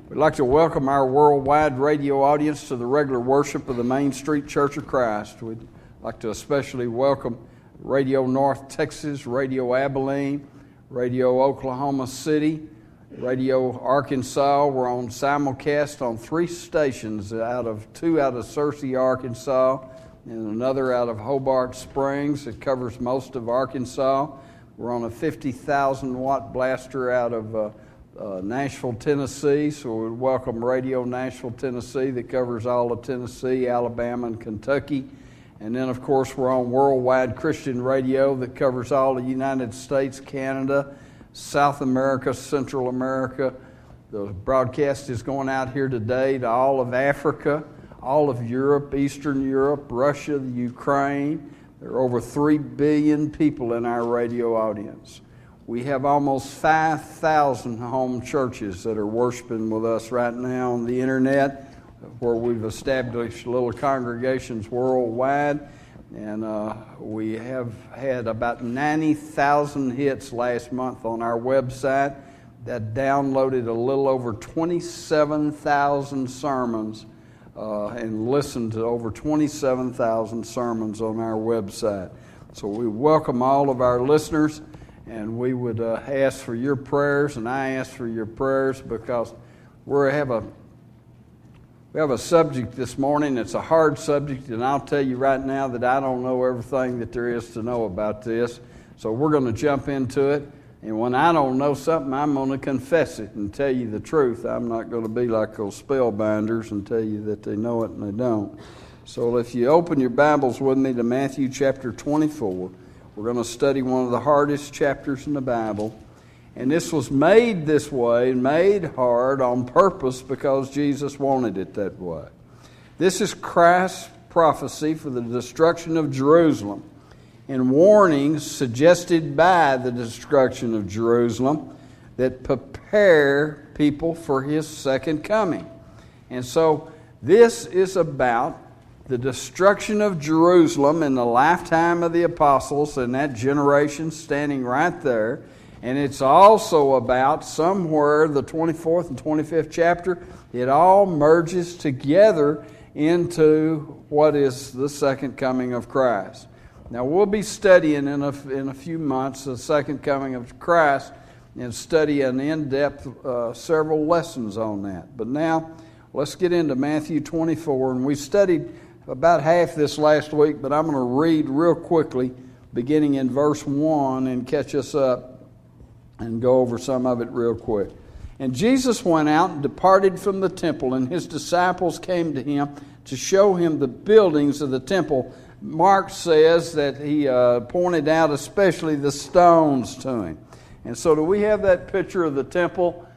We'd like to welcome our worldwide radio audience to the regular worship of the Main Street Church of Christ. We'd like to especially welcome Radio North Texas, Radio Abilene, Radio Oklahoma City, Radio Arkansas. We're on simulcast on 3 stations, two out of Searcy, Arkansas, and another out of Hobart Springs. It covers most of Arkansas. We're on a 50,000 watt blaster out of Nashville, Tennessee, so we welcome Radio Nashville, Tennessee, that covers all of Tennessee, Alabama, and Kentucky. And then, of course, we're on Worldwide Christian Radio that covers all the United States, Canada, South America, Central America. The broadcast is going out here today to all of Africa, all of Europe, Eastern Europe, Russia, the Ukraine. There are over 3 billion people in our radio audience. We have almost 5,000 home churches that are worshiping with us right now on the internet, where we've established little congregations worldwide. And we have had about 90,000 hits last month on our website that downloaded a little over 27,000 sermons and listened to over 27,000 sermons on our website. So we welcome all of our listeners. And we would ask for your prayers, and I ask for your prayers because we have a subject this morning. It's a hard subject, and I'll tell you right now that I don't know everything that there is to know about this. So we're going to jump into it. And when I don't know something, I'm going to confess it and tell you the truth. I'm not going to be like those spellbinders and tell you that they know it and they don't. So if you open your Bibles with me to Matthew chapter 24, we're going to study one of the hardest chapters in the Bible. And this was made this way, made hard on purpose because Jesus wanted it that way. This is Christ's prophecy for the destruction of Jerusalem and warnings suggested by the destruction of Jerusalem that prepare people for His second coming. And so this is about the destruction of Jerusalem in the lifetime of the apostles and that generation standing right there. And it's also about somewhere, the 24th and 25th chapter, it all merges together into what is the second coming of Christ. Now we'll be studying in a few months the second coming of Christ and study an in-depth several lessons on that. But now let's get into Matthew 24, and we studied about half this last week, but I'm going to read real quickly, beginning in verse 1, and catch us up and go over some of it real quick. And Jesus went out and departed from the temple, and His disciples came to Him to show Him the buildings of the temple. Mark says that He pointed out especially the stones to Him. And so do we have that picture of the temple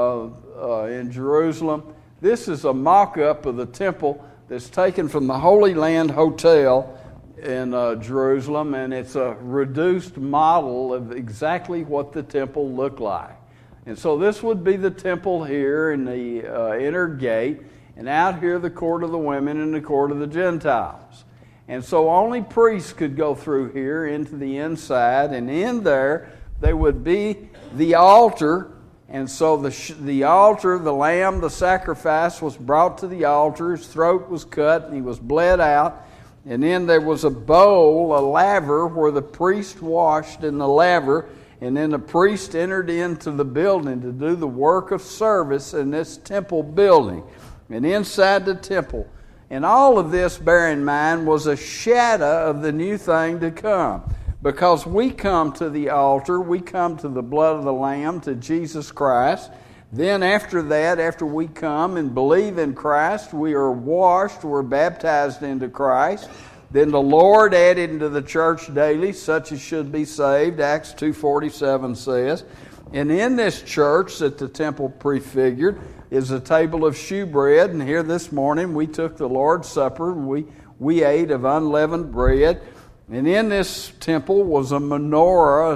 in Jerusalem? This is a mock-up of the temple that's taken from the Holy Land Hotel in Jerusalem, and it's a reduced model of exactly what the temple looked like. And so this would be the temple here in the inner gate, and out here the court of the women and the court of the Gentiles. And so only priests could go through here into the inside, and in there would be the altar. And so the altar, the lamb, the sacrifice was brought to the altar. His throat was cut and he was bled out. And then there was a bowl, a laver, where the priest washed in the laver. And then the priest entered into the building to do the work of service in this temple building. And inside the temple. And all of this, bear in mind, was a shadow of the new thing to come. Because we come to the altar, we come to the blood of the Lamb, to Jesus Christ. Then after that, after we come and believe in Christ, we are washed, we're baptized into Christ. Then the Lord added into the church daily such as should be saved, Acts 2:47 says. And in this church that the temple prefigured is a table of shewbread. And here this morning we took the Lord's Supper and we ate of unleavened bread. And in this temple was a menorah, a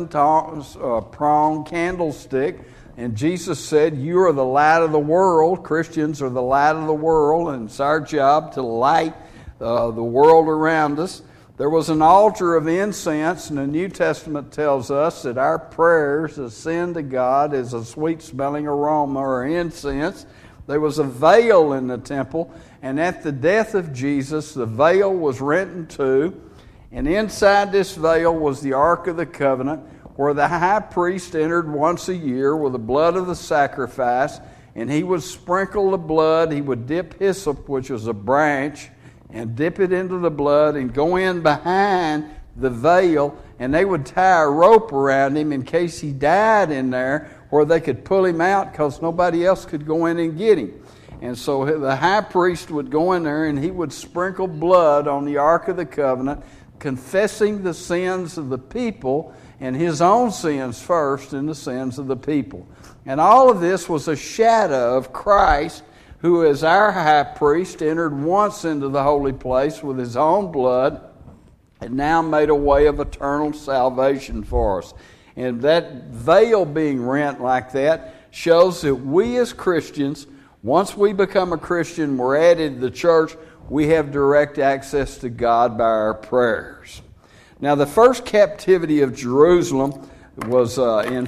7-pronged candlestick. And Jesus said, "You are the light of the world." Christians are the light of the world, and it's our job to light the world around us. There was an altar of incense, and the New Testament tells us that our prayers ascend to God as a sweet-smelling aroma or incense. There was a veil in the temple, and at the death of Jesus, the veil was rent in two, and inside this veil was the Ark of the Covenant, where the high priest entered once a year with the blood of the sacrifice, and he would sprinkle the blood. He would dip hyssop, which was a branch, and dip it into the blood and go in behind the veil, and they would tie a rope around him in case he died in there, where they could pull him out because nobody else could go in and get him. And so the high priest would go in there and he would sprinkle blood on the Ark of the Covenant, confessing the sins of the people and his own sins first and the sins of the people. And all of this was a shadow of Christ, who as our high priest entered once into the holy place with his own blood and now made a way of eternal salvation for us. And that veil being rent like that shows that we as Christians, once we become a Christian, we're added to the church, we have direct access to God by our prayers. Now, the first captivity of Jerusalem was in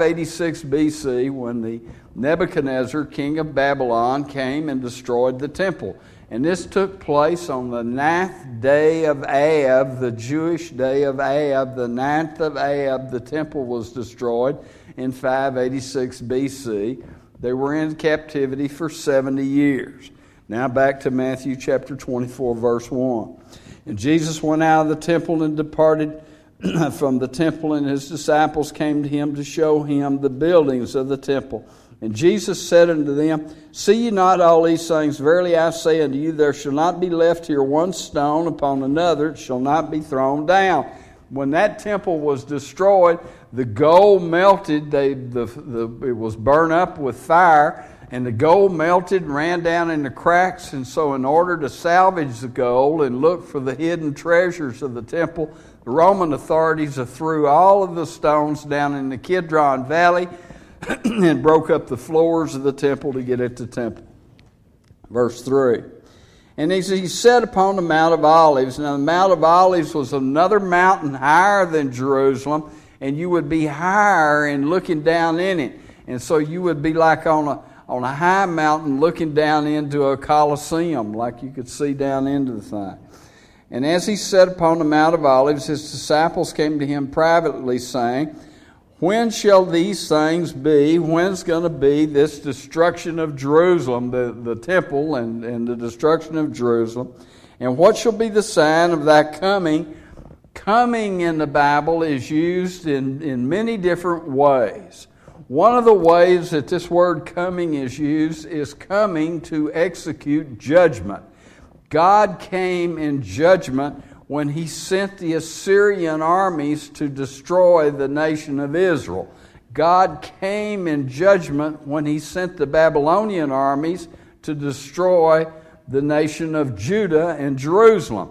586 BC when the Nebuchadnezzar, king of Babylon, came and destroyed the temple. And this took place on the 9th day of Ab, the Jewish day of Ab. The 9th of Ab, the temple was destroyed in 586 BC. They were in captivity for 70 years. Now back to Matthew chapter 24, verse 1. And Jesus went out of the temple and departed from the temple, and his disciples came to him to show him the buildings of the temple. And Jesus said unto them, See ye not all these things? Verily I say unto you, there shall not be left here one stone upon another, it shall not be thrown down. When that temple was destroyed, the gold melted, it was burned up with fire, and the gold melted and ran down in the cracks. And so in order to salvage the gold and look for the hidden treasures of the temple, the Roman authorities threw all of the stones down in the Kidron Valley and broke up the floors of the temple to get at the temple. Verse 3. And he sat upon the Mount of Olives. Now the Mount of Olives was another mountain higher than Jerusalem, and you would be higher and looking down in it. And so you would be like on a high mountain looking down into a coliseum, like you could see down into the thing. And as he sat upon the Mount of Olives, his disciples came to him privately, saying, When shall these things be? When's going to be this destruction of Jerusalem, the temple and the destruction of Jerusalem? And what shall be the sign of thy coming? Coming in the Bible is used in many different ways. One of the ways that this word coming is used is coming to execute judgment. God came in judgment when he sent the Assyrian armies to destroy the nation of Israel. God came in judgment when he sent the Babylonian armies to destroy the nation of Judah and Jerusalem.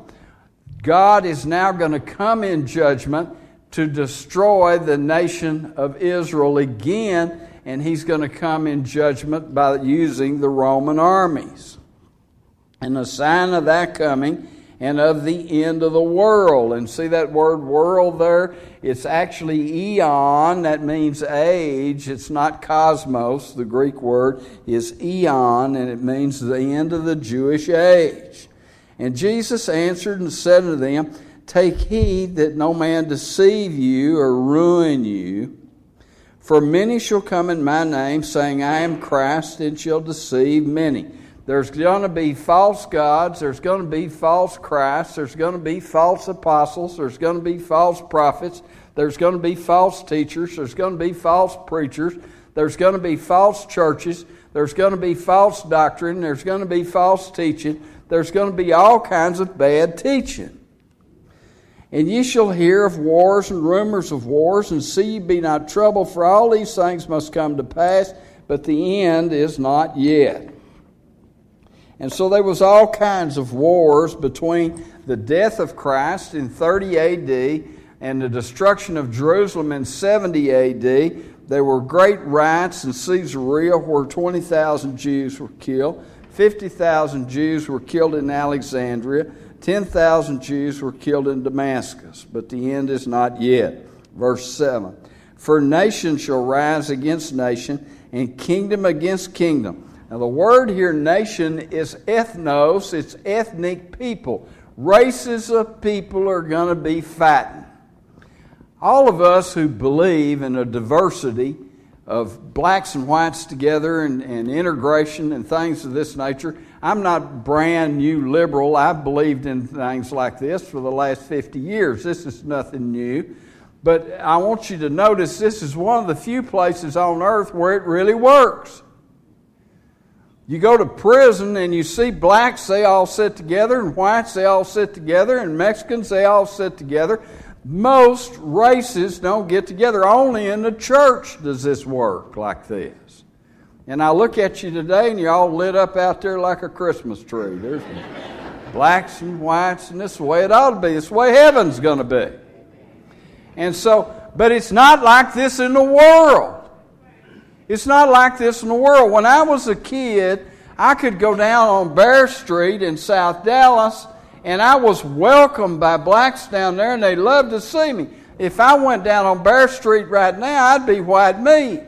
God is now going to come in judgment to destroy the nation of Israel again, and he's going to come in judgment by using the Roman armies. And the sign of that coming and of the end of the world. And see that word world there? It's actually eon. That means age. It's not cosmos. The Greek word is eon, and it means the end of the Jewish age. And Jesus answered and said unto them, Take heed that no man deceive you or ruin you. For many shall come in my name, saying, I am Christ, and shall deceive many. There's going to be false gods, there's going to be false Christs, there's going to be false apostles, there's going to be false prophets, there's going to be false teachers, there's going to be false preachers, there's going to be false churches, there's going to be false doctrine, there's going to be false teaching, there's going to be all kinds of bad teaching. And ye shall hear of wars and rumors of wars, and see ye be not troubled, for all these things must come to pass, but the end is not yet. And so there was all kinds of wars between the death of Christ in 30 AD and the destruction of Jerusalem in 70 AD. There were great riots in Caesarea where 20,000 Jews were killed. 50,000 Jews were killed in Alexandria. 10,000 Jews were killed in Damascus, but the end is not yet. Verse 7. For nation shall rise against nation, and kingdom against kingdom. Now the word here, nation, is ethnos. It's ethnic people. Races of people are going to be fighting. All of us who believe in a diversity of blacks and whites together and integration and things of this nature. I'm not brand new liberal. I've believed in things like this for the last 50 years. This is nothing new. But I want you to notice this is one of the few places on earth where it really works. You go to prison and you see blacks, they all sit together, and whites, they all sit together, and Mexicans, they all sit together. Most races don't get together. Only in the church does this work like this. And I look at you today and you're all lit up out there like a Christmas tree. There's blacks and whites, and this is the way it ought to be. This is the way heaven's going to be. And so, but it's not like this in the world. It's not like this in the world. When I was a kid, I could go down on Bear Street in South Dallas, and I was welcomed by blacks down there, and they loved to see me. If I went down on Bear Street right now, I'd be white meat.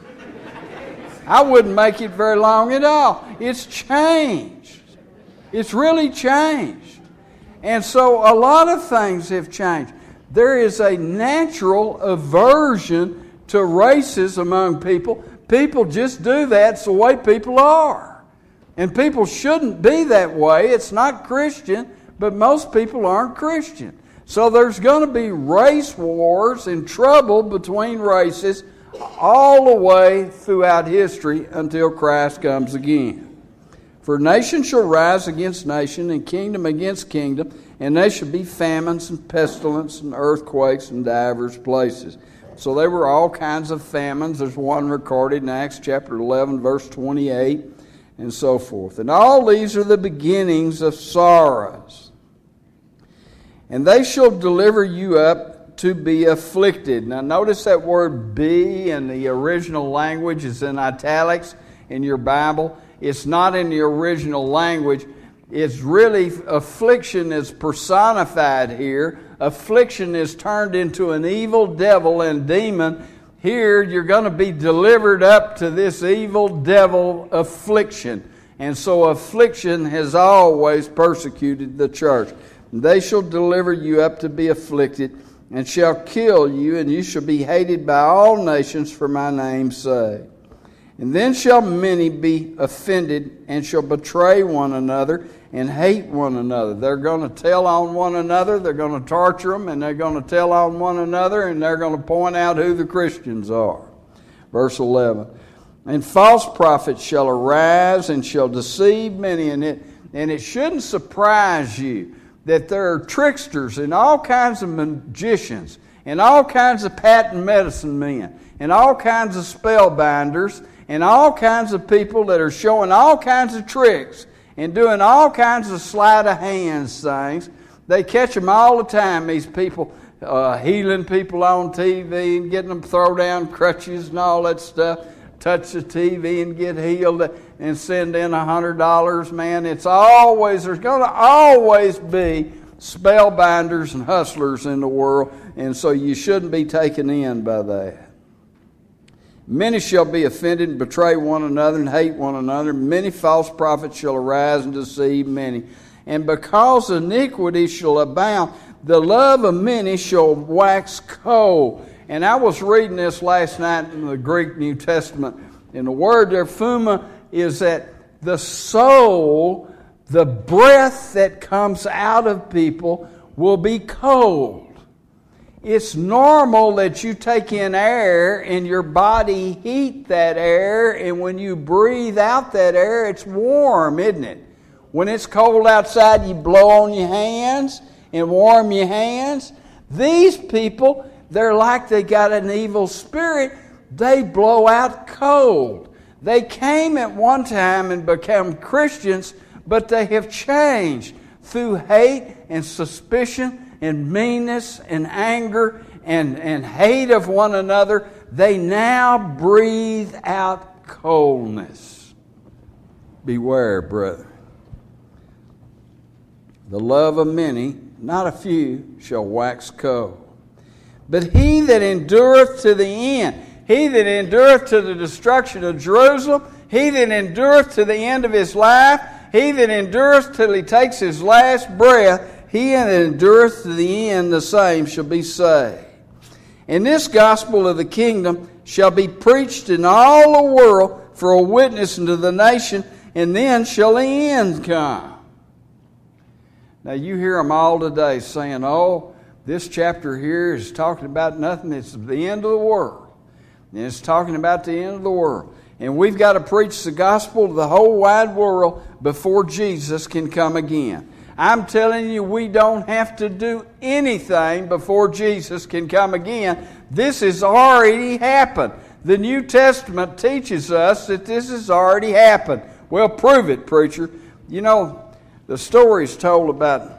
I wouldn't make it very long at all. It's changed. It's really changed. And so a lot of things have changed. There is a natural aversion to races among people. People just do that. It's the way people are. And people shouldn't be that way. It's not Christian, but most people aren't Christian. So there's going to be race wars and trouble between races all the way throughout history until Christ comes again. For nation shall rise against nation, and kingdom against kingdom, and there shall be famines and pestilence and earthquakes in divers places. So there were all kinds of famines. There's one recorded in Acts chapter 11, verse 28, and so forth. And all these are the beginnings of sorrows. And they shall deliver you up to be afflicted. Now notice that word be in the original language is in italics in your Bible. It's not in the original language. It's really, affliction is personified here. Affliction is turned into an evil devil and demon. Here you're going to be delivered up to this evil devil affliction. And so affliction has always persecuted the church. They shall deliver you up to be afflicted, and shall kill you, and you shall be hated by all nations for my name's sake. And then shall many be offended, and shall betray one another, and hate one another. They're going to tell on one another, they're going to torture them, and they're going to tell on one another, and they're going to point out who the Christians are. Verse 11. And false prophets shall arise, and shall deceive many, and it shouldn't surprise you that there are tricksters and all kinds of magicians and all kinds of patent medicine men and all kinds of spellbinders and all kinds of people that are showing all kinds of tricks and doing all kinds of sleight of hands things. They catch them all the time, these people, healing people on TV and getting them throw down crutches and all that stuff. Touch the TV and get healed and send in $100, man. There's going to always be spellbinders and hustlers in the world, and so you shouldn't be taken in by that. Many shall be offended and betray one another and hate one another. Many false prophets shall arise and deceive many. And because iniquity shall abound, the love of many shall wax cold. And I was reading this last night in the Greek New Testament. And the word there, phuma, is that the soul, the breath that comes out of people will be cold. It's normal that you take in air and your body heat that air. And when you breathe out that air, it's warm, isn't it? When it's cold outside, you blow on your hands and warm your hands. These people, they're like they got an evil spirit. They blow out cold. They came at one time and became Christians, but they have changed through hate and suspicion and meanness and anger and hate of one another. They now breathe out coldness. Beware, brother. the love of many, not a few, shall wax cold. But he that endureth to the end, he that endureth to the destruction of Jerusalem, he that endureth to the end of his life, he that endureth till he takes his last breath, he that endureth to the end, the same shall be saved. And this gospel of the kingdom shall be preached in all the world for a witness unto the nation, and then shall the end come. Now you hear them all today saying, oh, this chapter here is talking about nothing. It's the end of the world. And it's talking about the end of the world. And we've got to preach the gospel to the whole wide world before Jesus can come again. I'm telling you, we don't have to do anything before Jesus can come again. This has already happened. The New Testament teaches us that this has already happened. Well, prove it, preacher. You know, the story's told about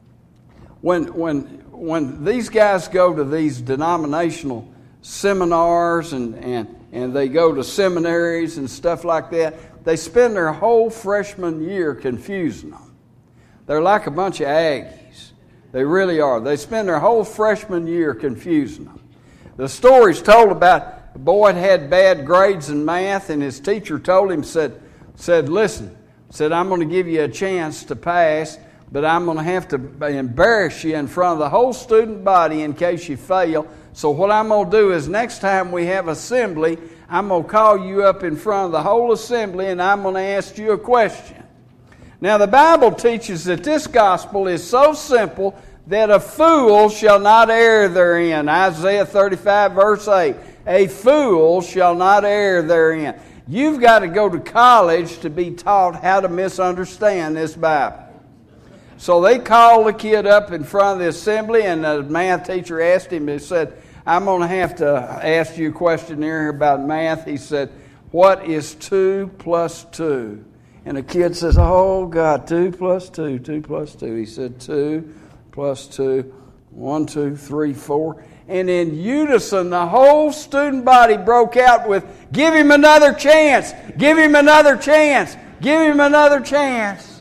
when these guys go to these denominational seminars and they go to seminaries and stuff like that, they spend their whole freshman year confusing them. They're like a bunch of Aggies. They really are. They spend their whole freshman year confusing them. The story's told about a boy that had bad grades in math, and his teacher told him, said, listen, I'm going to give you a chance to pass, but I'm going to have to embarrass you in front of the whole student body in case you fail. So what I'm going to do is next time we have assembly, I'm going to call you up in front of the whole assembly, and I'm going to ask you a question. Now, the Bible teaches that this gospel is so simple that a fool shall not err therein. Isaiah 35, verse 8. A fool shall not err therein. You've got to go to college to be taught how to misunderstand this Bible. So they called the kid up in front of the assembly, and the math teacher asked him, he said, I'm going to have to ask you a question here about math. He said, what is 2 plus 2? And the kid says, oh, God, 2 plus 2, 2 plus 2. He said, 2 plus 2, 1, 2, 3, 4. And in unison, the whole student body broke out with, give him another chance, give him another chance, give him another chance.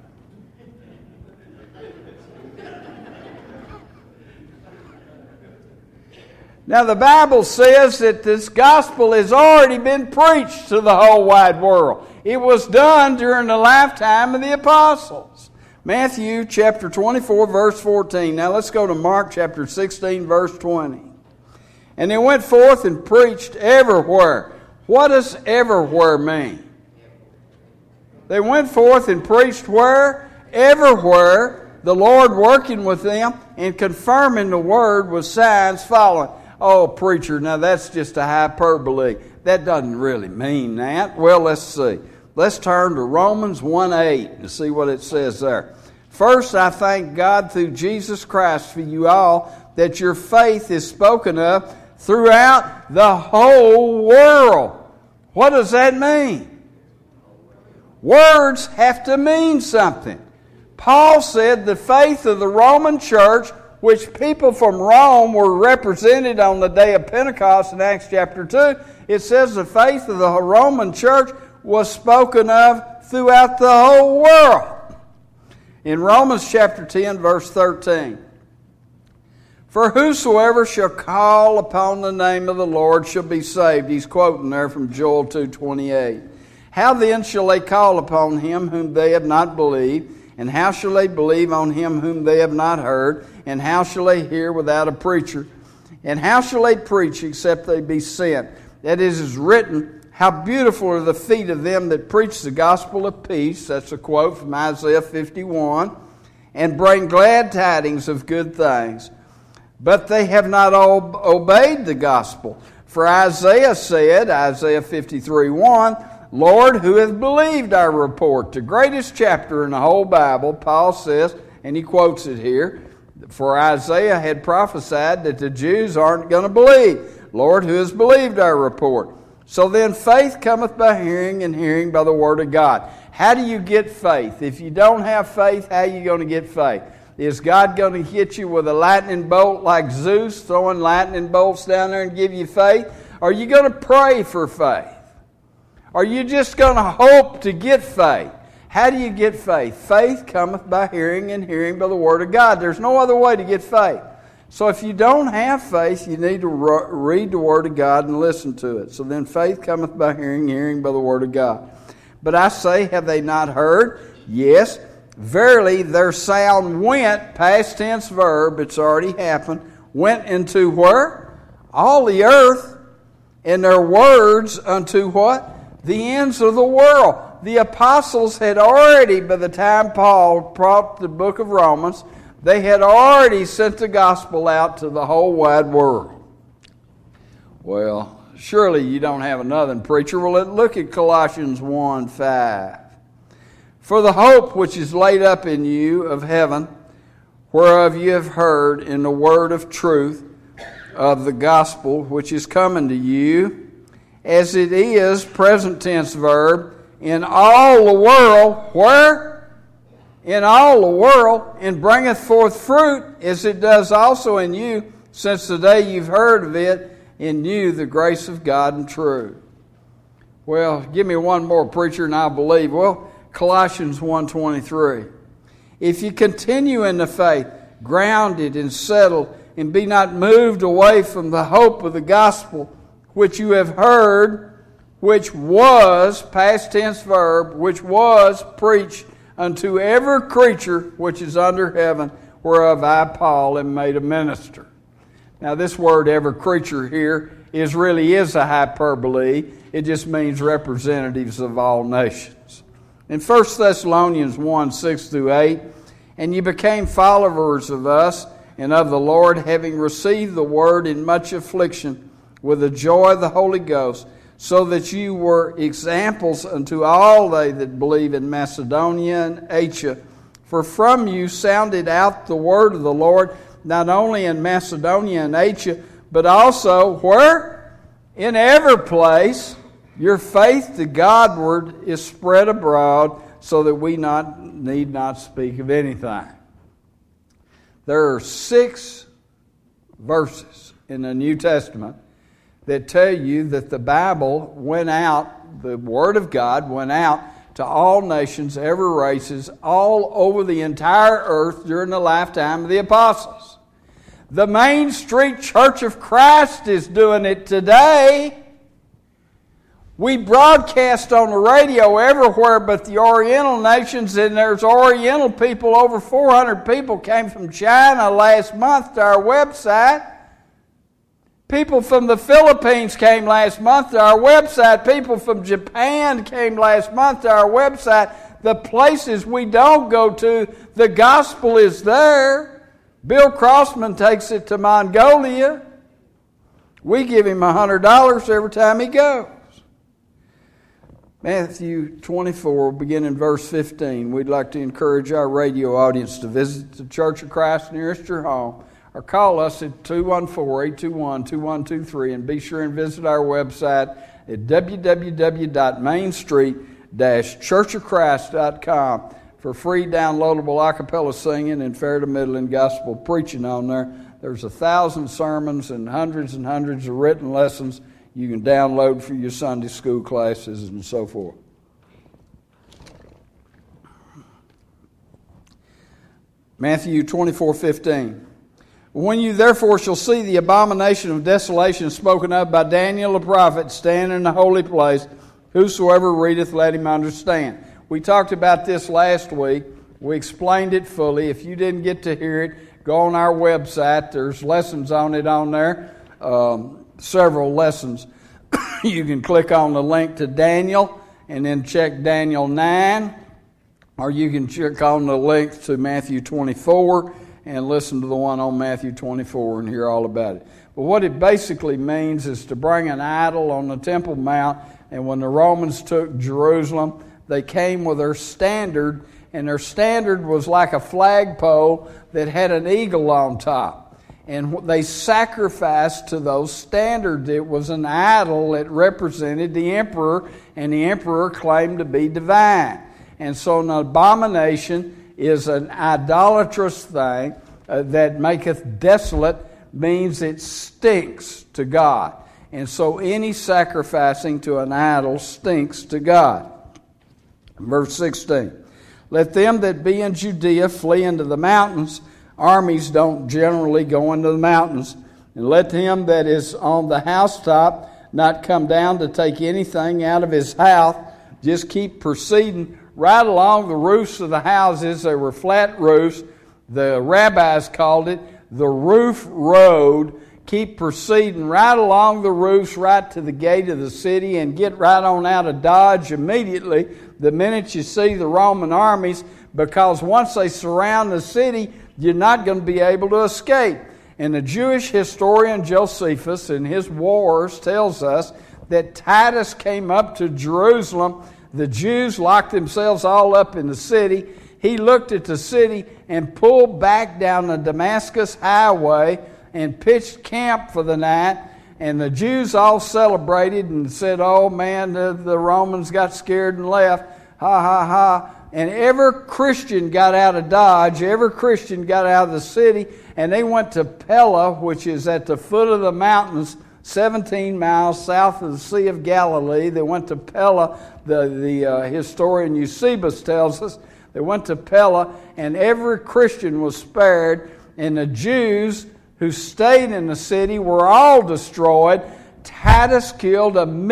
Now, the Bible says that this gospel has already been preached to the whole wide world. It was done during the lifetime of the apostles. Matthew chapter 24, verse 14. Now let's go to Mark chapter 16, verse 20. And they went forth and preached everywhere. What does everywhere mean? They went forth and preached where? Everywhere. The Lord working with them and confirming the word with signs following. Oh, preacher, now that's just a hyperbole. That doesn't really mean that. Well, let's see. Let's turn to Romans 1:8 and see what it says there. First, I thank God through Jesus Christ for you all, that your faith is spoken of throughout the whole world. What does that mean? Words have to mean something. Paul said the faith of the Roman church, which people from Rome were represented on the day of Pentecost in Acts chapter 2, it says the faith of the Roman church was spoken of throughout the whole world. In Romans chapter 10, verse 13, for whosoever shall call upon the name of the Lord shall be saved. He's quoting there from Joel 2:28. How then shall they call upon him whom they have not believed? And how shall they believe on him whom they have not heard? And how shall they hear without a preacher? And how shall they preach except they be sent? That is written, how beautiful are the feet of them that preach the gospel of peace. That's a quote from Isaiah 51. And bring glad tidings of good things. But they have not obeyed the gospel. For Isaiah said, Isaiah 53:1, Lord, who hath believed our report? The greatest chapter in the whole Bible, Paul says, and he quotes it here, for Isaiah had prophesied that the Jews aren't going to believe. Lord, who has believed our report? So then faith cometh by hearing, and hearing by the word of God. How do you get faith? If you don't have faith, how are you going to get faith? Is God going to hit you with a lightning bolt like Zeus, throwing lightning bolts down there and give you faith? Are you going to pray for faith? Are you just going to hope to get faith? How do you get faith? Faith cometh by hearing, and hearing by the Word of God. There's no other way to get faith. So if you don't have faith, you need to read the Word of God and listen to it. So then faith cometh by hearing, hearing by the Word of God. But I say, have they not heard? Yes, verily their sound went, past tense verb, it's already happened, went into where? All the earth, and their words unto what? The ends of the world. The apostles had already, by the time Paul brought the book of Romans, they had already sent the gospel out to the whole wide world. Well, surely you don't have another preacher. Well, look at Colossians 1:5. For the hope which is laid up in you of heaven, whereof you have heard in the word of truth of the gospel which is coming to you, as it is, present tense verb, in all the world, where? In all the world, and bringeth forth fruit, as it does also in you, since the day you've heard of it, in you the grace of God and truth. Well, give me one more, preacher, and I'll believe. Well, Colossians 1:23. If you continue in the faith, grounded and settled, and be not moved away from the hope of the gospel, which you have heard, which was, past tense verb, which was preached unto every creature which is under heaven, whereof I, Paul, am made a minister. Now this word, every creature here, really is a hyperbole. It just means representatives of all nations. In 1 Thessalonians 1:6-8, and you became followers of us and of the Lord, having received the word in much affliction, with the joy of the Holy Ghost, so that you were examples unto all they that believe in Macedonia and Asia. For from you sounded out the word of the Lord, not only in Macedonia and Asia, but also where? In every place. Your faith to Godward is spread abroad, so that we need not speak of anything. There are 6 verses in the New Testament that tell you that the Bible went out, the Word of God went out to all nations, every races, all over the entire earth during the lifetime of the apostles. The Main Street Church of Christ is doing it today. We broadcast on the radio everywhere but the Oriental nations, and there's Oriental people, over 400 people came from China last month to our website. People from the Philippines came last month to our website. People from Japan came last month to our website. The places we don't go to, the gospel is there. Bill Crossman takes it to Mongolia. We give him $100 every time he goes. Matthew 24, beginning in verse 15. We'd like to encourage our radio audience to visit the Church of Christ nearest your home, or call us at 214-821-2123, and be sure and visit our website at www.mainstreet-churchofchrist.com for free downloadable a cappella singing and fair to middle and gospel preaching on there. There's 1,000 sermons and hundreds of written lessons you can download for your Sunday school classes and so forth. Matthew 24:15. When you therefore shall see the abomination of desolation spoken of by Daniel the prophet stand in the holy place, whosoever readeth, let him understand. We talked about this last week. We explained it fully. If you didn't get to hear it, go on our website. There's lessons on it on there. Several lessons. You can click on the link to Daniel and then check Daniel 9, or you can check on the link to Matthew 24 and listen to the one on Matthew 24 and hear all about it. But what it basically means is to bring an idol on the Temple Mount, and when the Romans took Jerusalem, they came with their standard, and their standard was like a flagpole that had an eagle on top. And they sacrificed to those standards. It was an idol that represented the emperor, and the emperor claimed to be divine. And so an abomination is an idolatrous thing that maketh desolate, means it stinks to God. And so any sacrificing to an idol stinks to God. Verse 16. Let them that be in Judea flee into the mountains. Armies don't generally go into the mountains. And let him that is on the housetop not come down to take anything out of his house. Just keep proceeding right along the roofs of the houses. They were flat roofs. The rabbis called it the roof road. Keep proceeding right along the roofs, right to the gate of the city, and get right on out of Dodge immediately the minute you see the Roman armies, because once they surround the city, you're not going to be able to escape. And the Jewish historian Josephus in his Wars tells us that Titus came up to Jerusalem. The Jews locked themselves all up in the city. He looked at the city and pulled back down the Damascus highway and pitched camp for the night. And the Jews all celebrated and said, "Oh man, the Romans got scared and left. Ha ha ha." And every Christian got out of Dodge, every Christian got out of the city, and they went to Pella, which is at the foot of the mountains, 17 miles south of the Sea of Galilee. They went to Pella. The historian Eusebius tells us they went to Pella, and every Christian was spared, and the Jews who stayed in the city were all destroyed. Titus killed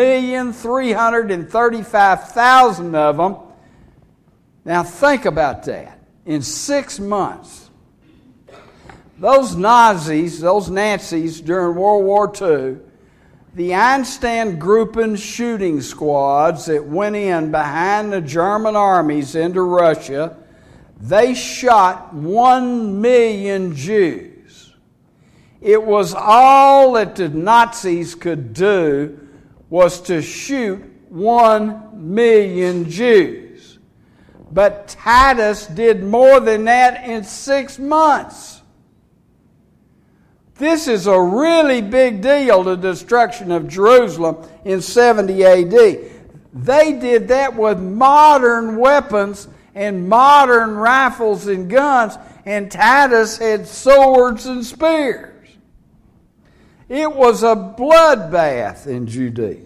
1,335,000 of them. Now think about that. In 6 months, those Nazis during World War II, the Einstein-Gruppen shooting squads that went in behind the German armies into Russia, they shot 1 million Jews. It was all that the Nazis could do was to shoot 1 million Jews. But Titus did more than that in 6 months. This is a really big deal, the destruction of Jerusalem in 70 A.D. They did that with modern weapons and modern rifles and guns, and Titus had swords and spears. It was a bloodbath in Judea.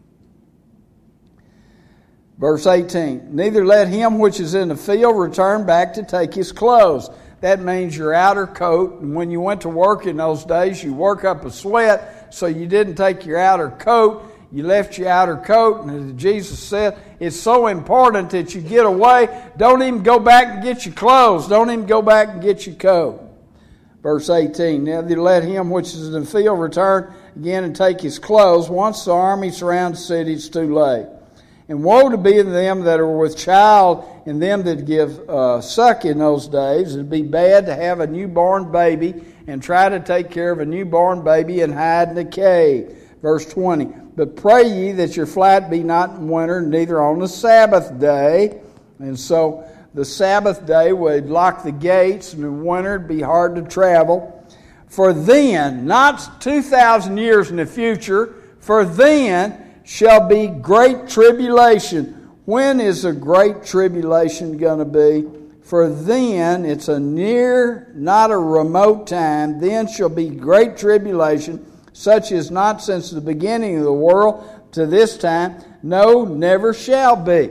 Verse 18, neither let him which is in the field return back to take his clothes. That means your outer coat. And when you went to work in those days, you work up a sweat, so you didn't take your outer coat. You left your outer coat. And as Jesus said, it's so important that you get away. Don't even go back and get your clothes. Don't even go back and get your coat. Verse 18, neither let him which is in the field return again and take his clothes. Once the army surrounds the city, it's too late. And woe to be them that are with child and them that give suck in those days. It'd be bad to have a newborn baby and try to take care of a newborn baby and hide in a cave. Verse 20, but pray ye that your flight be not in winter, neither on the Sabbath day. And so the Sabbath day would lock the gates, and in winter it'd be hard to travel. For then, not 2,000 years in the future, for then shall be great tribulation. When is the great tribulation going to be? For then, it's a near, not a remote time, then shall be great tribulation, such as not since the beginning of the world to this time, no, never shall be.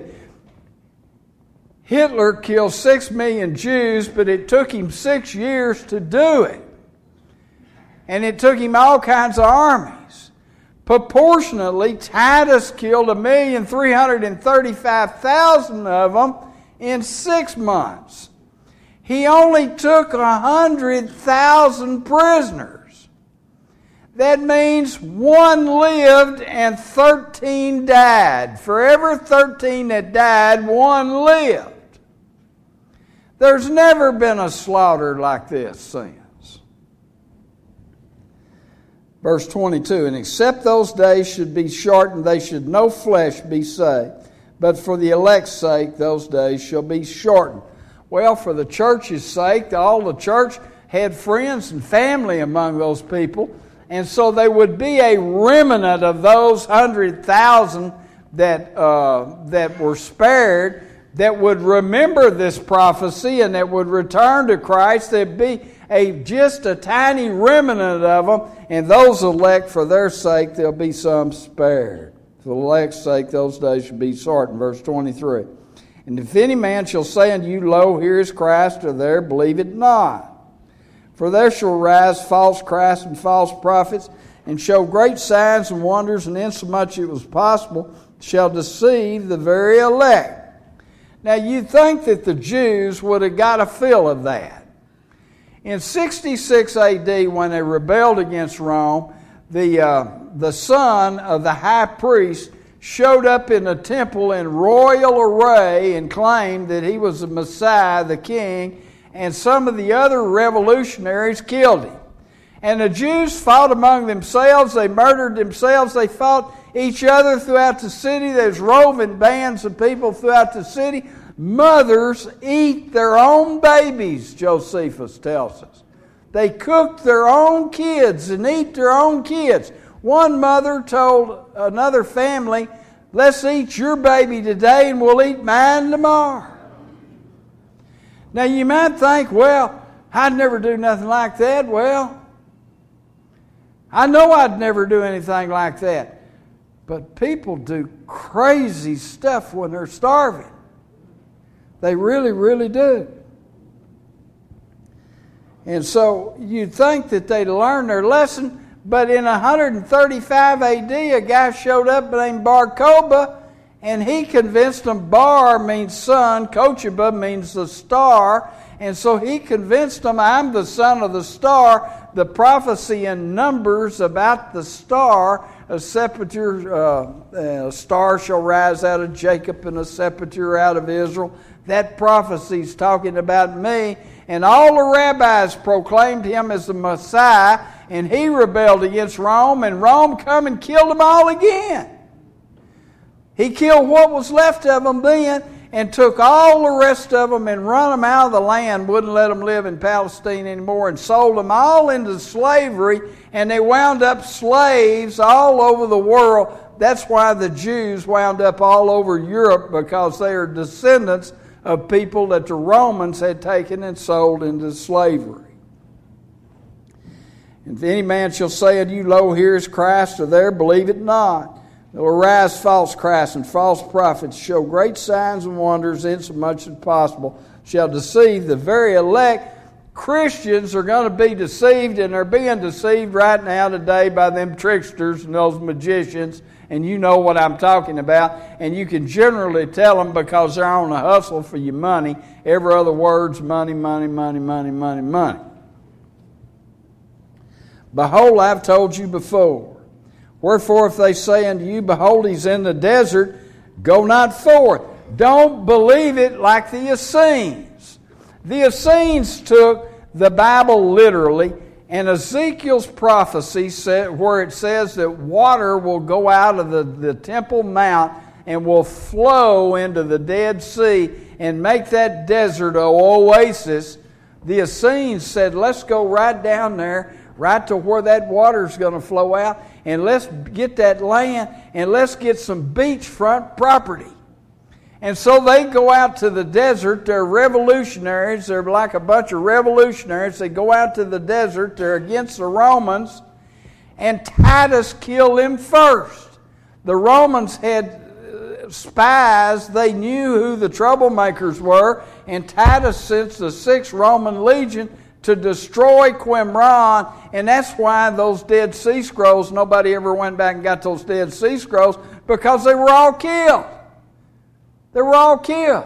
Hitler killed 6 million Jews, but it took him 6 years to do it. And it took him all kinds of armies. Proportionately, Titus killed 1,335,000 of them in 6 months. He only took 100,000 prisoners. That means 1 lived and 13 died. For every 13 that died, 1 lived. There's never been a slaughter like this since. Verse 22, and except those days should be shortened, they should no flesh be saved. But for the elect's sake, those days shall be shortened. Well, for the church's sake, all the church had friends and family among those people. And so there would be a remnant of those 100,000 that were spared, that would remember this prophecy and that would return to Christ. There'd be just a tiny remnant of them, and those elect, for their sake, there'll be some spared. For the elect's sake, those days should be shortened. Verse 23. And if any man shall say unto you, Lo, here is Christ, or there, believe it not. For there shall rise false Christs and false prophets, and show great signs and wonders, and insomuch it was possible, shall deceive the very elect. Now you'd think that the Jews would have got a feel of that. In 66 AD, when they rebelled against Rome, the son of the high priest showed up in the temple in royal array and claimed that he was the Messiah, the king, and some of the other revolutionaries killed him. And the Jews fought among themselves, they murdered themselves, they fought each other throughout the city. There's roving bands of people throughout the city. Mothers eat their own babies, Josephus tells us. They cook their own kids and eat their own kids. One mother told another family, let's eat your baby today and we'll eat mine tomorrow. Now you might think, well, I'd never do nothing like that. Well, I know I'd never do anything like that. But people do crazy stuff when they're starving. They really, really do. And so you'd think that they'd learn their lesson, but in 135 AD, a guy showed up named Bar Kokhba, and he convinced them. Bar means son, Kokhba means the star, and so he convinced them, I'm the son of the star. The prophecy in Numbers about the star, a star shall rise out of Jacob and a scepter out of Israel. That prophecy is talking about me. And all the rabbis proclaimed him as the Messiah, and he rebelled against Rome, and Rome come and killed them all again. He killed what was left of them then, and took all the rest of them and run them out of the land, wouldn't let them live in Palestine anymore, and sold them all into slavery, and they wound up slaves all over the world. That's why the Jews wound up all over Europe, because they are descendants of people that the Romans had taken and sold into slavery. And if any man shall say unto you, Lo, here is Christ, or there, believe it not. There will arise false Christs and false prophets, show great signs and wonders, insomuch as possible, shall deceive the very elect. Christians are going to be deceived, and they're being deceived right now today by them tricksters and those magicians. And you know what I'm talking about. And you can generally tell them because they're on a hustle for your money. Every other word's money, money, money, money, money, money. Behold, I've told you before. Wherefore, if they say unto you, Behold, he's in the desert, go not forth. Don't believe it like the Essenes. The Essenes took the Bible literally, and Ezekiel's prophecy said, where it says that water will go out of the Temple Mount and will flow into the Dead Sea and make that desert an oasis. The Essenes said, let's go right down there, right to where that water's going to flow out, and let's get that land, and let's get some beachfront property. And so they go out to the desert. They're revolutionaries. They're like a bunch of revolutionaries. They go out to the desert. They're against the Romans. And Titus killed them first. The Romans had spies. They knew who the troublemakers were. And Titus sent the 6th Roman Legion to destroy Qumran. And that's why those Dead Sea Scrolls, nobody ever went back and got those Dead Sea Scrolls, because they were all killed. They were all killed.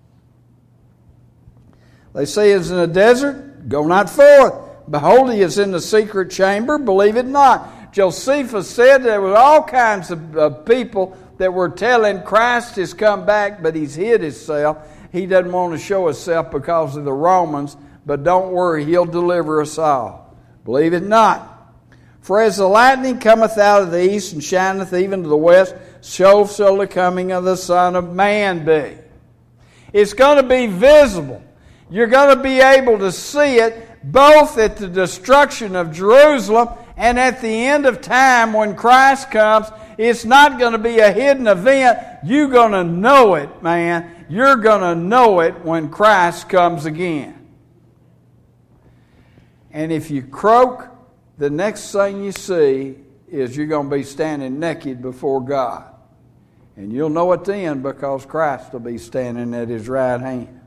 They say it's in the desert, go not forth. Behold, he is in the secret chamber, believe it not. Josephus said there were all kinds of people that were telling Christ has come back, but he's hid himself. He doesn't want to show himself because of the Romans, but don't worry, he'll deliver us all. Believe it not. For as the lightning cometh out of the east and shineth even to the west, so shall the coming of the Son of Man be. It's going to be visible. You're going to be able to see it both at the destruction of Jerusalem and at the end of time when Christ comes. It's not going to be a hidden event. You're going to know it, man. You're going to know it when Christ comes again. And if you croak, the next thing you see is you're going to be standing naked before God. And you'll know it then, because Christ will be standing at his right hand.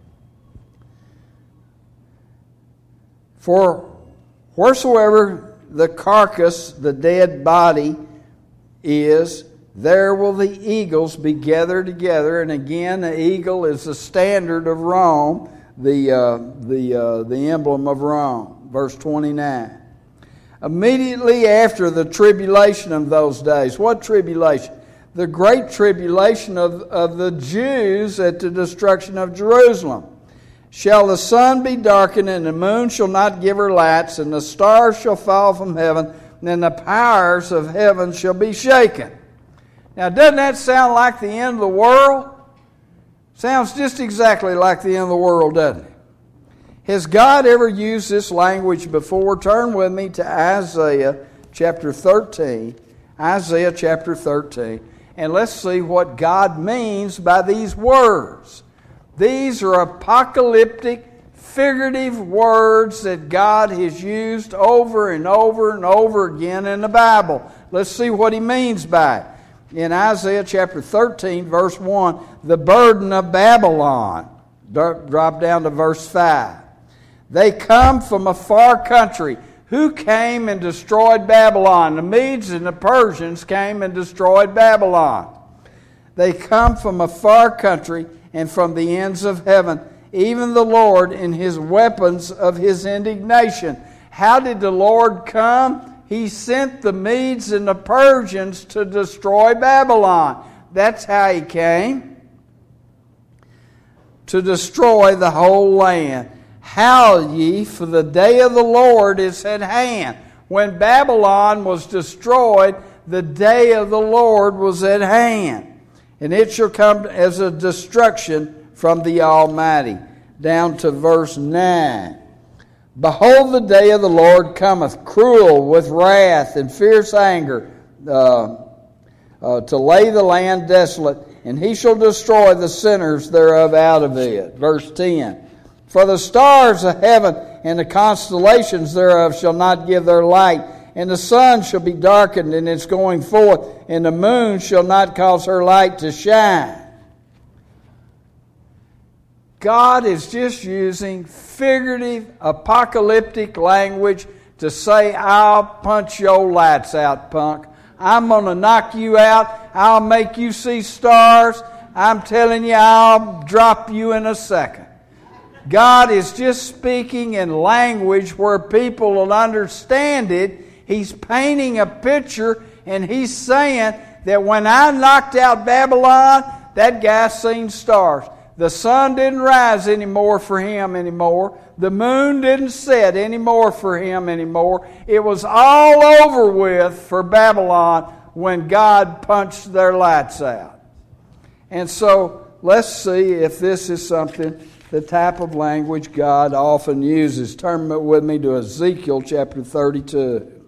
For wheresoever the carcass, the dead body, is, there will the eagles be gathered together. And again, the eagle is the standard of Rome, the emblem of Rome. Verse 29. Immediately after the tribulation of those days. What tribulation? The great tribulation of the Jews at the destruction of Jerusalem. Shall the sun be darkened, and the moon shall not give her lights, and the stars shall fall from heaven, and the powers of heaven shall be shaken. Now, doesn't that sound like the end of the world? Sounds just exactly like the end of the world, doesn't it? Has God ever used this language before? Turn with me to Isaiah chapter 13. Isaiah chapter 13. And let's see what God means by these words. These are apocalyptic, figurative words that God has used over and over and over again in the Bible. Let's see what He means by it. In Isaiah chapter 13, verse 1, the burden of Babylon. Drop down to verse 5. They come from a far country. Who came and destroyed Babylon? The Medes and the Persians came and destroyed Babylon. They come from a far country and from the ends of heaven, even the Lord in His weapons of His indignation. How did the Lord come? He sent the Medes and the Persians to destroy Babylon. That's how He came. To destroy the whole land. Howl ye, for the day of the Lord is at hand. When Babylon was destroyed, the day of the Lord was at hand. And it shall come as a destruction from the Almighty. Down to verse 9. Behold, the day of the Lord cometh, cruel with wrath and fierce anger, to lay the land desolate, and He shall destroy the sinners thereof out of it. Verse 10. For the stars of heaven and the constellations thereof shall not give their light, and the sun shall be darkened in its going forth, and the moon shall not cause her light to shine. God is just using figurative, apocalyptic language to say, I'll punch your lights out, punk. I'm going to knock you out. I'll make you see stars. I'm telling you, I'll drop you in a second. God is just speaking in language where people will understand it. He's painting a picture, and He's saying that when I knocked out Babylon, that guy seen stars. The sun didn't rise anymore for him anymore. The moon didn't set anymore for him anymore. It was all over with for Babylon when God punched their lights out. And so let's see if this is something, the type of language God often uses. Turn with me to Ezekiel chapter 32.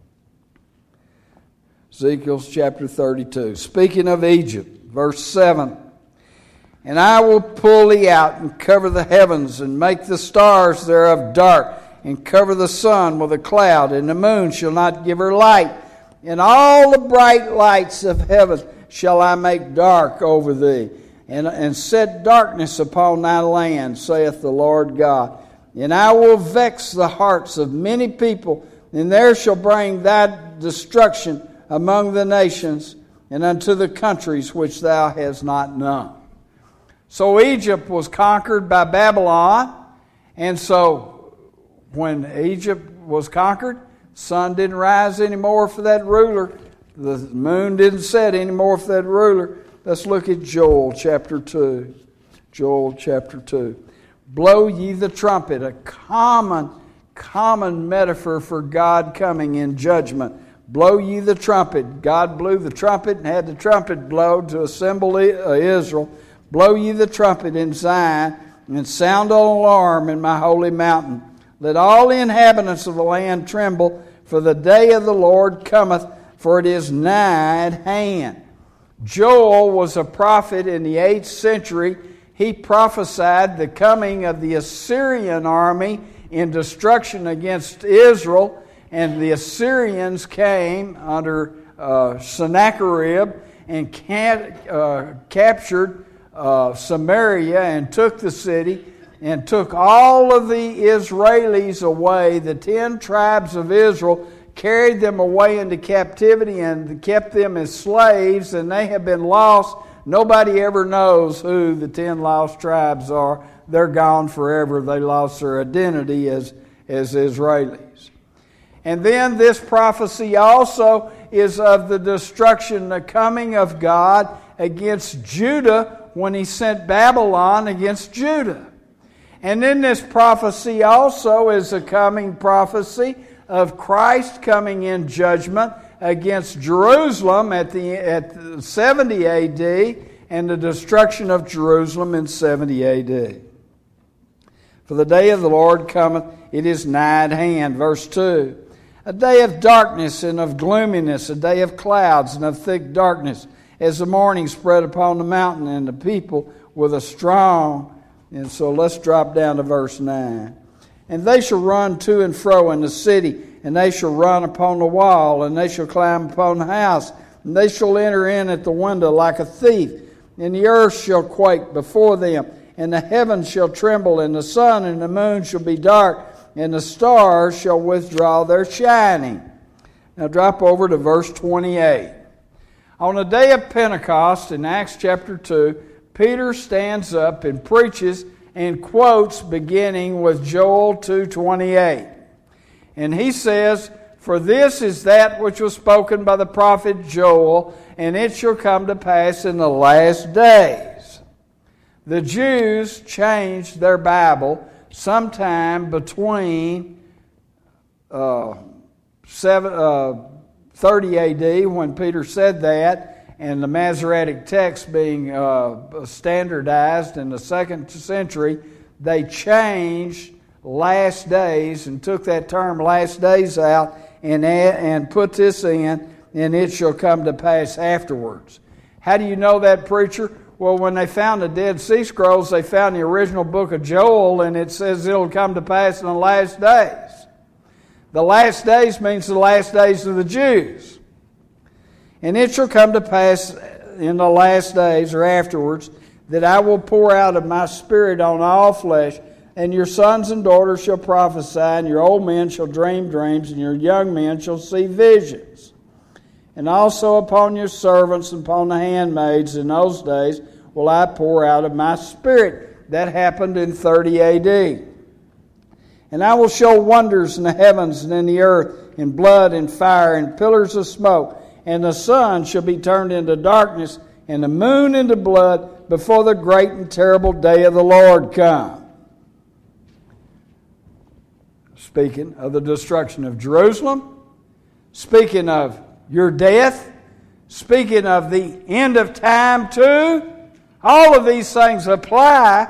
Ezekiel chapter 32. Speaking of Egypt, verse 7. And I will pull thee out and cover the heavens and make the stars thereof dark and cover the sun with a cloud, and the moon shall not give her light. And all the bright lights of heaven shall I make dark over thee, and set darkness upon thy land, saith the Lord God. And I will vex the hearts of many people, and there shall bring thy destruction among the nations, and unto the countries which thou hast not known. So Egypt was conquered by Babylon, and so when Egypt was conquered, the sun didn't rise anymore for that ruler. The moon didn't set anymore for that ruler. Let's look at Joel chapter 2. Joel chapter 2. Blow ye the trumpet, a common metaphor for God coming in judgment. Blow ye the trumpet. God blew the trumpet and had the trumpet blown to assemble Israel. Blow ye the trumpet in Zion, and sound an alarm in my holy mountain. Let all the inhabitants of the land tremble, for the day of the Lord cometh, for it is nigh at hand. Joel was a prophet in the 8th century. He prophesied the coming of the Assyrian army in destruction against Israel, and the Assyrians came under Sennacherib, and captured Samaria and took the city and took all of the Israelis away. The 10 tribes of Israel carried them away into captivity and kept them as slaves, and they have been lost. Nobody ever knows who the 10 lost tribes are. They're gone forever. They lost their identity as Israelis. And then this prophecy also is of the destruction, the coming of God against Judah when He sent Babylon against Judah. And then this prophecy also is a coming prophecy of Christ coming in judgment against Jerusalem at 70 A.D. and the destruction of Jerusalem in 70 A.D. For the day of the Lord cometh, it is nigh at hand. Verse 2. A day of darkness and of gloominess, a day of clouds and of thick darkness, as the morning spread upon the mountain, and the people with a strong. And so let's drop down to verse 9. And they shall run to and fro in the city, and they shall run upon the wall, and they shall climb upon the house, and they shall enter in at the window like a thief. And the earth shall quake before them, and the heavens shall tremble, and the sun and the moon shall be dark, and the stars shall withdraw their shining. Now drop over to verse 28. On the day of Pentecost in Acts chapter 2, Peter stands up and preaches and quotes beginning with Joel 2:28. And he says, "For this is that which was spoken by the prophet Joel, and it shall come to pass in the last days." The Jews changed their Bible sometime between 30 A.D. when Peter said that, and the Masoretic text being standardized in the 2nd century. They changed last days and took that term last days out and put this in, and it shall come to pass afterwards. How do you know that, preacher? Well, when they found the Dead Sea Scrolls, they found the original book of Joel, and it says it'll come to pass in the last days. The last days means the last days of the Jews. And it shall come to pass in the last days, or afterwards, that I will pour out of my Spirit on all flesh, and your sons and daughters shall prophesy, and your old men shall dream dreams, and your young men shall see visions. And also upon your servants and upon the handmaids in those days will I pour out of my Spirit. That happened in 30 A.D. And I will show wonders in the heavens and in the earth, in blood and fire and pillars of smoke. And the sun shall be turned into darkness, and the moon into blood, before the great and terrible day of the Lord come. Speaking of the destruction of Jerusalem, speaking of your death, speaking of the end of time too, all of these things apply.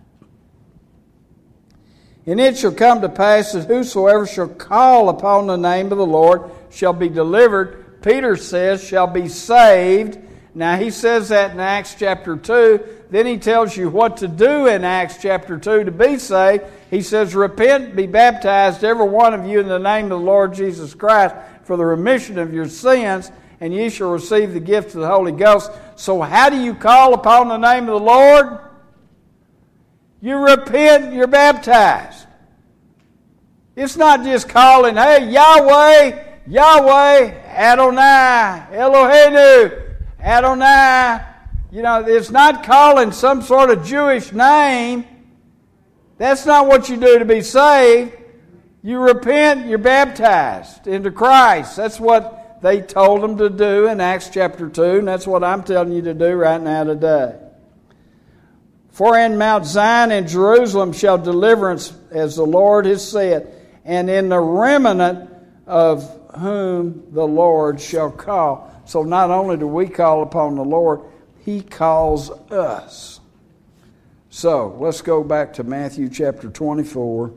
And it shall come to pass that whosoever shall call upon the name of the Lord shall be delivered. Peter says, shall be saved. Now he says that in Acts chapter 2. Then he tells you what to do in Acts chapter 2 to be saved. He says, repent, be baptized, every one of you, in the name of the Lord Jesus Christ, for the remission of your sins, and ye shall receive the gift of the Holy Ghost. So how do you call upon the name of the Lord? You repent, you're baptized. It's not just calling, hey, Yahweh, Yahweh, Adonai, Eloheinu, Adonai. You know, it's not calling some sort of Jewish name. That's not what you do to be saved. You repent, you're baptized into Christ. That's what they told them to do in Acts chapter 2, and that's what I'm telling you to do right now today. For in Mount Zion and Jerusalem shall deliverance, as the Lord has said, and in the remnant of whom the Lord shall call. So not only do we call upon the Lord, He calls us. So let's go back to Matthew chapter 24.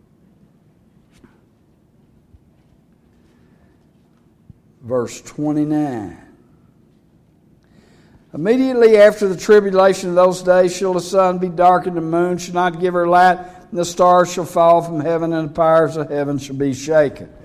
Verse 29. Immediately after the tribulation of those days shall the sun be darkened, the moon shall not give her light, and the stars shall fall from heaven, and the powers of heaven shall be shaken.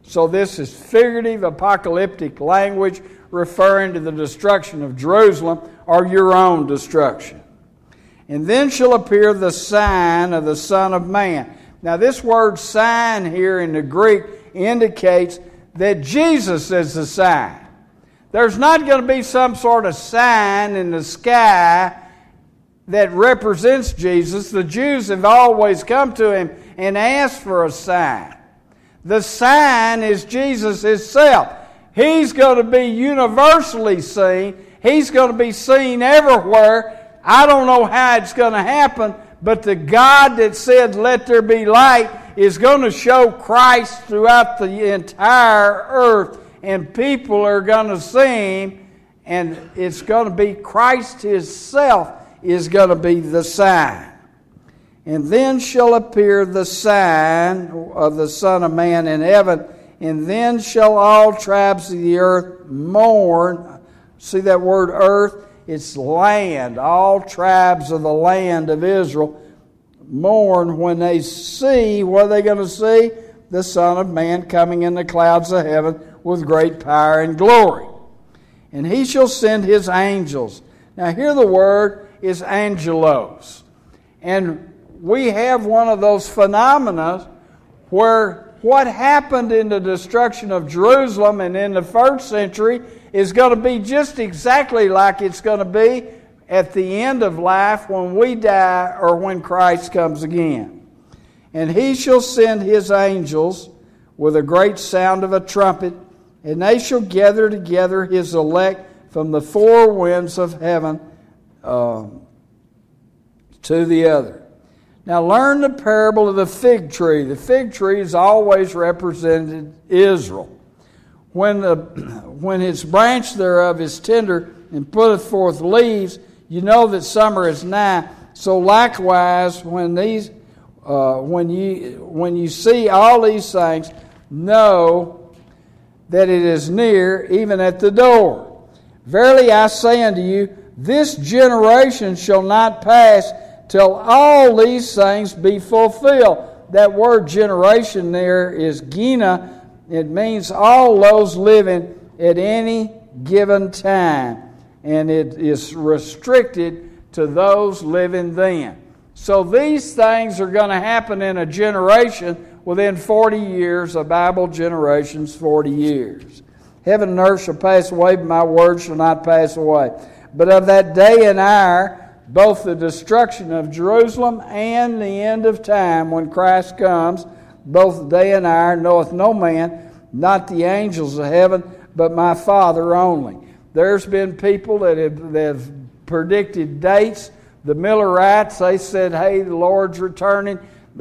So this is figurative apocalyptic language referring to the destruction of Jerusalem or your own destruction. And then shall appear the sign of the Son of Man. Now this word sign here in the Greek indicates that Jesus is the sign. There's not going to be some sort of sign in the sky that represents Jesus. The Jews have always come to him and asked for a sign. The sign is Jesus himself. He's going to be universally seen. He's going to be seen everywhere. I don't know how it's going to happen, but the God that said, "Let there be light," is going to show Christ throughout the entire earth, and people are going to see him, and it's going to be Christ himself is going to be the sign. And then shall appear the sign of the Son of Man in heaven, and then shall all tribes of the earth mourn. See that word earth? It's land. All tribes of the land of Israel mourn when they see, what are they going to see? The Son of Man coming in the clouds of heaven with great power and glory. And he shall send his angels. Now here the word is angelos. And we have one of those phenomena where what happened in the destruction of Jerusalem and in the first century is going to be just exactly like it's going to be at the end of life when we die or when Christ comes again. And he shall send his angels with a great sound of a trumpet, and they shall gather together his elect from the four winds of heaven to the other. Now learn the parable of the fig tree. The fig tree has always represented Israel. When its branch thereof is tender and putteth forth leaves, you know that summer is nigh. So likewise, when you see all these things, know that it is near, even at the door. Verily I say unto you, this generation shall not pass till all these things be fulfilled. That word generation there is gina. It means all those living at any given time. And it is restricted to those living then. So these things are going to happen in a generation within 40 years. A Bible generation's 40 years. Heaven and earth shall pass away, but my word shall not pass away. But of that day and hour, both the destruction of Jerusalem and the end of time when Christ comes, both day and hour knoweth no man, not the angels of heaven, but my Father only. There's been people that have predicted dates. The Millerites, they said, hey, the Lord's returning in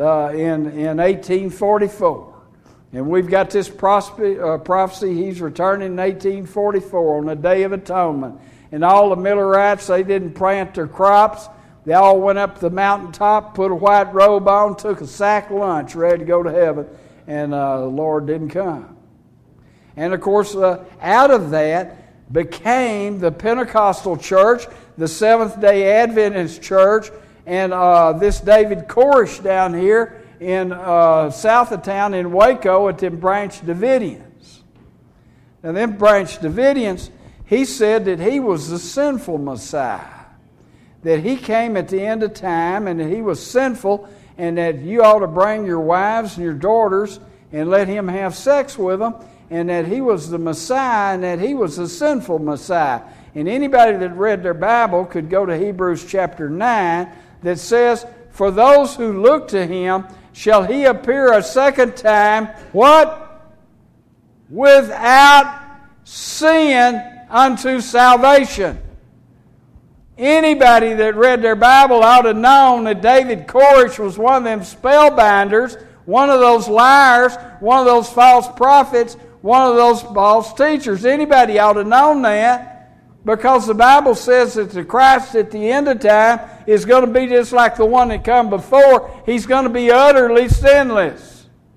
1844. And we've got this prophecy, he's returning in 1844 on the Day of Atonement. And all the Millerites, they didn't plant their crops. They all went up the mountaintop, put a white robe on, took a sack lunch, ready to go to heaven. And the Lord didn't come. And of course, out of that became the Pentecostal church, the Seventh-day Adventist church, and this David Koresh down here in south of town in Waco at them Branch Davidians. Now them Branch Davidians, he said that he was the sinful Messiah, that he came at the end of time and that he was sinful and that you ought to bring your wives and your daughters and let him have sex with them, and that he was the Messiah and that he was the sinful Messiah. And anybody that read their Bible could go to Hebrews chapter 9 that says, for those who look to him shall he appear a second time, what? Without sin unto salvation. Anybody that read their Bible ought to known that David Koresh was one of them spellbinders, one of those liars, one of those false prophets, one of those false teachers. Anybody ought to known that, because the Bible says that the Christ at the end of time is going to be just like the one that come before. He's going to be utterly sinless.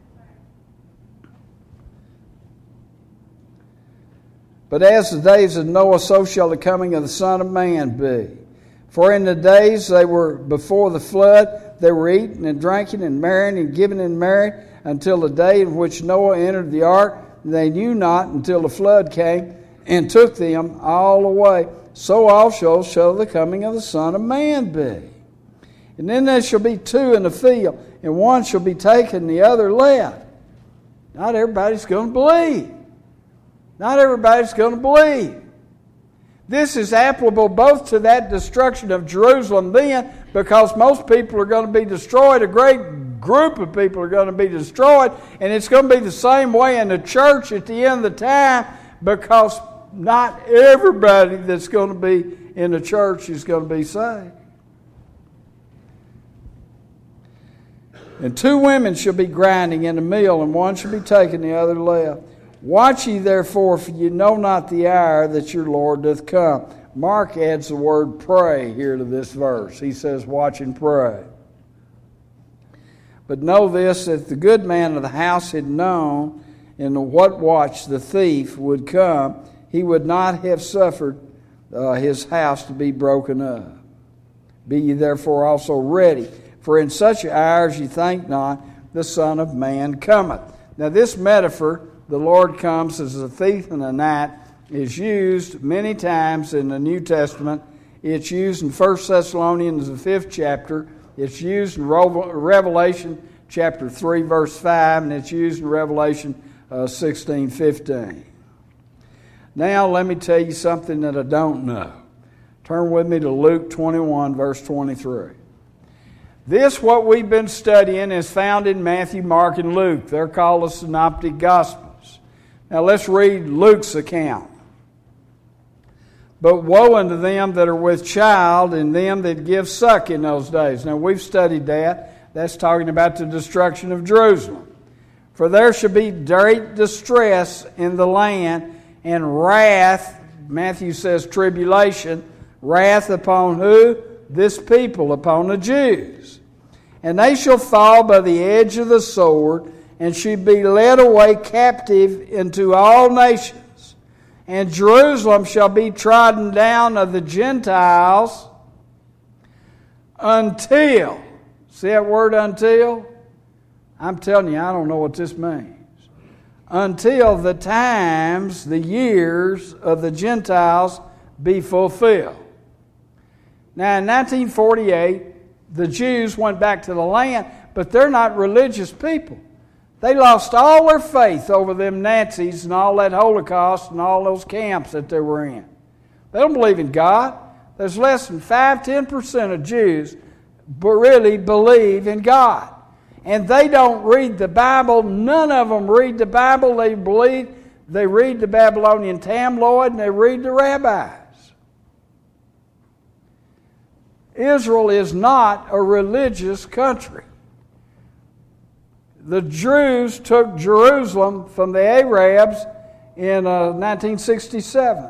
But as the days of Noah, so shall the coming of the Son of Man be. For in the days they were before the flood, they were eating and drinking and marrying and giving in marriage until the day in which Noah entered the ark. They knew not until the flood came and took them all away. So also shall the coming of the Son of Man be. And then there shall be two in the field, and one shall be taken, the other left. Not everybody's going to believe. Not everybody's going to believe. This is applicable both to that destruction of Jerusalem then, because most people are going to be destroyed. A great group of people are going to be destroyed. And it's going to be the same way in the church at the end of the time, because not everybody that's going to be in the church is going to be saved. And two women shall be grinding in the mill, and one shall be taken, the other left. Watch ye therefore, for ye know not the hour that your Lord doth come. Mark adds the word pray here to this verse. He says, watch and pray. But know this, that the good man of the house had known in what watch the thief would come, he would not have suffered his house to be broken up. Be ye therefore also ready, for in such hours ye think not, the Son of Man cometh. Now this metaphor, the Lord comes as a thief in the night, is used many times in the New Testament. It's used in 1 Thessalonians, the 5th chapter. It's used in Revelation chapter 3, verse 5, and it's used in Revelation 16:15. Now let me tell you something that I don't know. Turn with me to Luke 21, verse 23. This, what we've been studying, is found in Matthew, Mark, and Luke. They're called the Synoptic Gospels. Now let's read Luke's account. But woe unto them that are with child, and them that give suck in those days. Now we've studied that. That's talking about the destruction of Jerusalem. For there shall be great distress in the land, and wrath, Matthew says tribulation, wrath upon who? This people, upon the Jews. And they shall fall by the edge of the sword, and shall be led away captive into all nations. And Jerusalem shall be trodden down of the Gentiles until, see that word until? I'm telling you, I don't know what this means. Until the times, the years of the Gentiles be fulfilled. Now, in 1948, the Jews went back to the land, but they're not religious people. They lost all their faith over them Nazis and all that Holocaust and all those camps that they were in. They don't believe in God. There's less than 5-10% of Jews but really believe in God. And they don't read the Bible. None of them read the Bible. They read the Babylonian Talmud and they read the rabbis. Israel is not a religious country. The Jews took Jerusalem from the Arabs in 1967.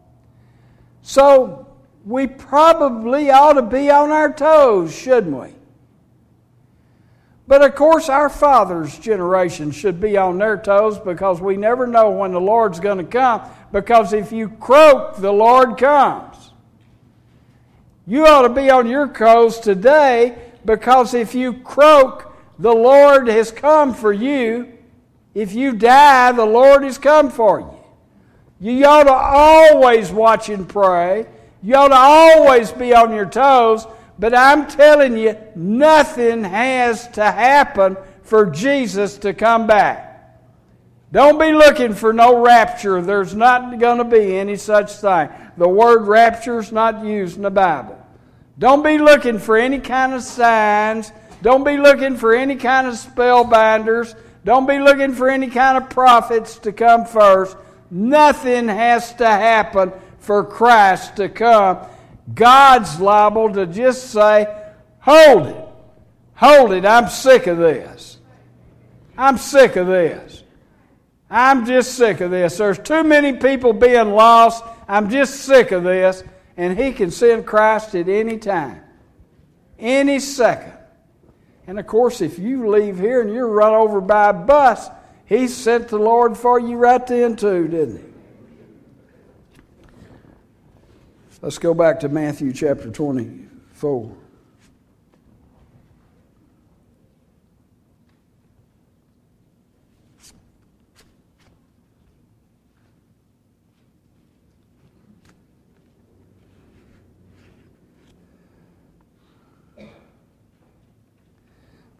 So we probably ought to be on our toes, shouldn't we? But of course our fathers' generation should be on their toes, because we never know when the Lord's going to come. Because if you croak, the Lord comes. You ought to be on your toes today, because if you croak, the Lord has come for you. If you die, the Lord has come for you. You ought to always watch and pray. You ought to always be on your toes. But I'm telling you, nothing has to happen for Jesus to come back. Don't be looking for no rapture. There's not going to be any such thing. The word rapture is not used in the Bible. Don't be looking for any kind of signs. Don't be looking for any kind of spellbinders. Don't be looking for any kind of prophets to come first. Nothing has to happen for Christ to come. God's liable to just say, hold it, I'm sick of this. I'm sick of this. I'm just sick of this. There's too many people being lost. I'm just sick of this. And He can send Christ at any time, any second. And of course, if you leave here and you're run over by a bus, He sent the Lord for you right then too, didn't He? Let's go back to Matthew chapter 24.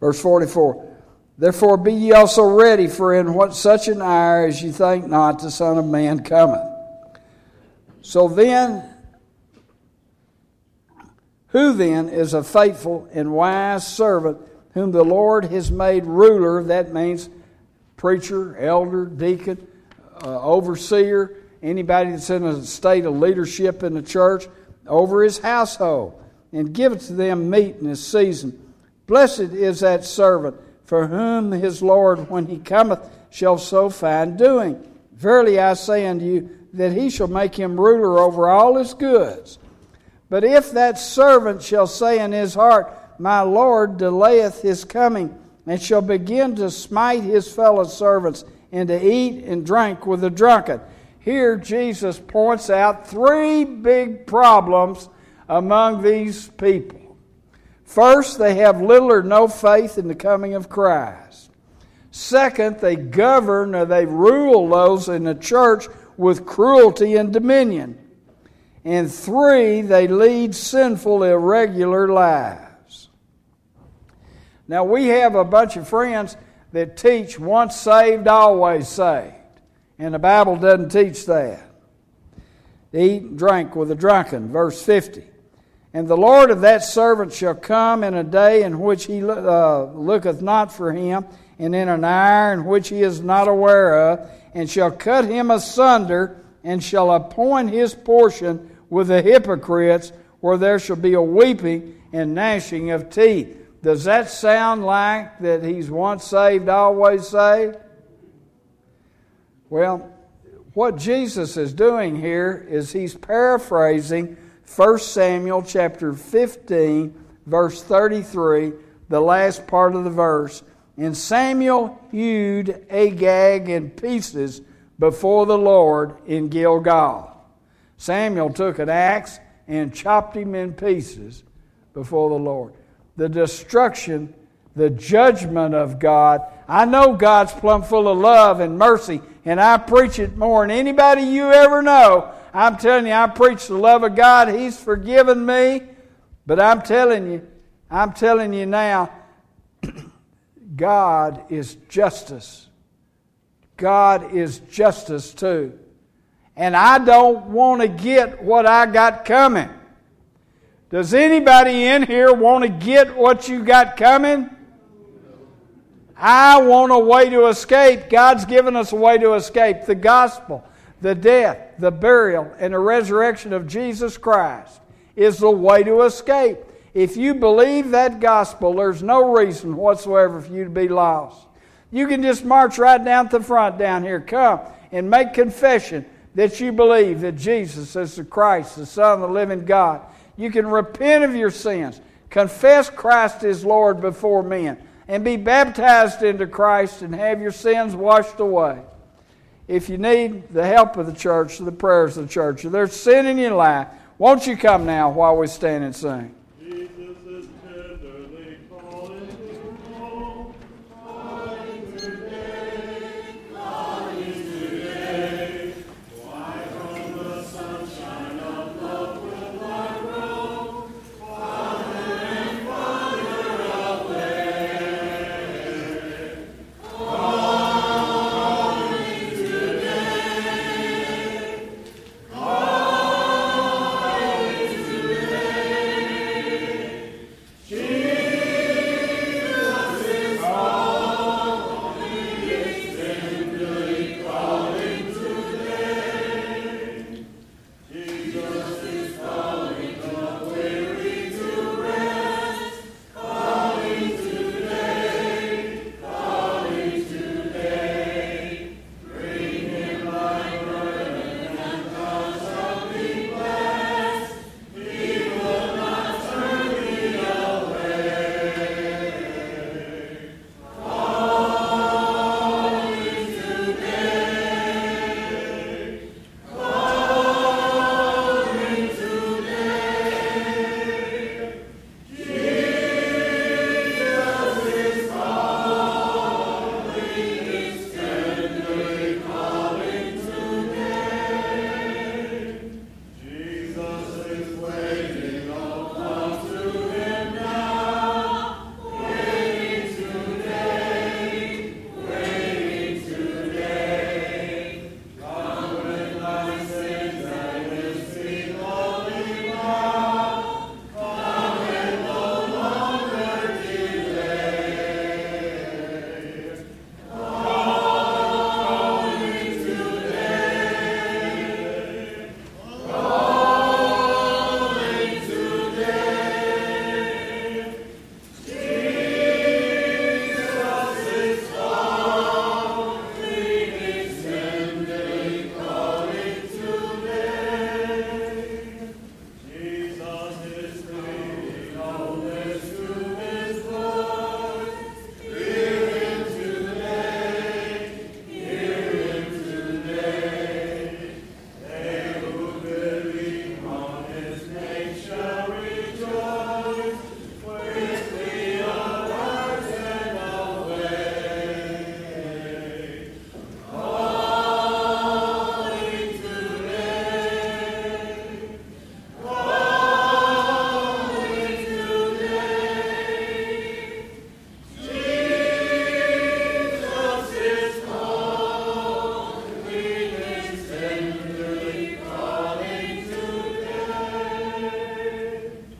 Verse 44. Therefore be ye also ready, for in what such an hour as ye think not, the Son of Man cometh. So then, who then is a faithful and wise servant whom the Lord has made ruler? That means preacher, elder, deacon, overseer, anybody that's in a state of leadership in the church, over his household, and giveth to them meat in his season. Blessed is that servant for whom his Lord, when he cometh, shall so find doing. Verily I say unto you, that he shall make him ruler over all his goods. But if that servant shall say in his heart, My Lord delayeth his coming, and shall begin to smite his fellow servants, and to eat and drink with the drunken. Here Jesus points out three big problems among these people. First, they have little or no faith in the coming of Christ. Second, they govern or they rule those in the church with cruelty and dominion. And three, they lead sinful, irregular lives. Now, we have a bunch of friends that teach once saved, always saved. And the Bible doesn't teach that. Eat and drink with the drunken, verse 50. And the Lord of that servant shall come in a day in which he looketh not for him, and in an hour in which he is not aware of, and shall cut him asunder, and shall appoint his portion with the hypocrites, where there shall be a weeping and gnashing of teeth. Does that sound like that he's once saved, always saved? Well, what Jesus is doing here is he's paraphrasing 1 Samuel chapter 15, verse 33, the last part of the verse. And Samuel hewed Agag in pieces before the Lord in Gilgal. Samuel took an axe and chopped him in pieces before the Lord. The destruction, the judgment of God. I know God's plumb full of love and mercy, and I preach it more than anybody you ever know. I'm telling you, I preach the love of God. He's forgiven me. But I'm telling you now, God is justice. God is justice too. And I don't want to get what I got coming. Does anybody in here want to get what you got coming? I want a way to escape. God's given us a way to escape. The gospel, the death, the burial, and the resurrection of Jesus Christ is the way to escape. If you believe that gospel, there's no reason whatsoever for you to be lost. You can just march right down to the front down here. Come and make confession that you believe that Jesus is the Christ, the Son of the living God. You can repent of your sins, confess Christ is Lord before men, and be baptized into Christ and have your sins washed away. If you need the help of the church, the prayers of the church, if there's sin in your life, won't you come now while we stand and sing? Jesus is tenderly calling you home.